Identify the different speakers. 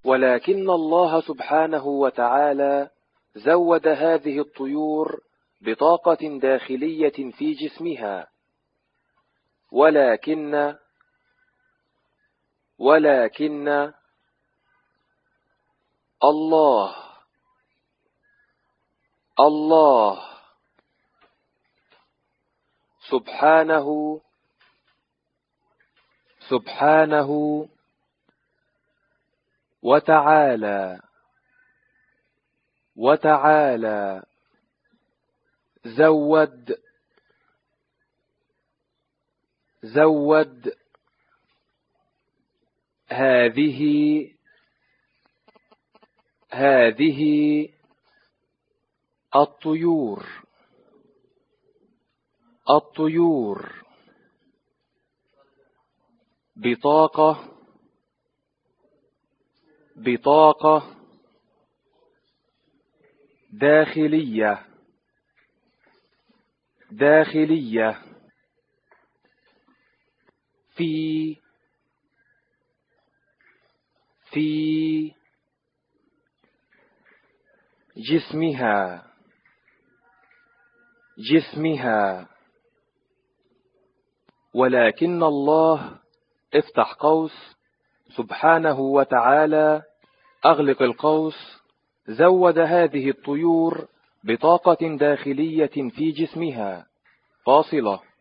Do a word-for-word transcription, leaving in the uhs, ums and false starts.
Speaker 1: ولكن الله سبحانه وتعالى زود هذه الطيور بطاقة داخلية في جسمها، ولكن ولكن الله الله سبحانه سبحانه وتعالى وتعالى زود زود هذه هذه الطيور الطيور بطاقة بطاقة داخلية داخلية في في جسمها جسمها ولكن الله افتح قوس سبحانه وتعالى أغلق القوس زود هذه الطيور بطاقة داخلية في جسمها فاصلة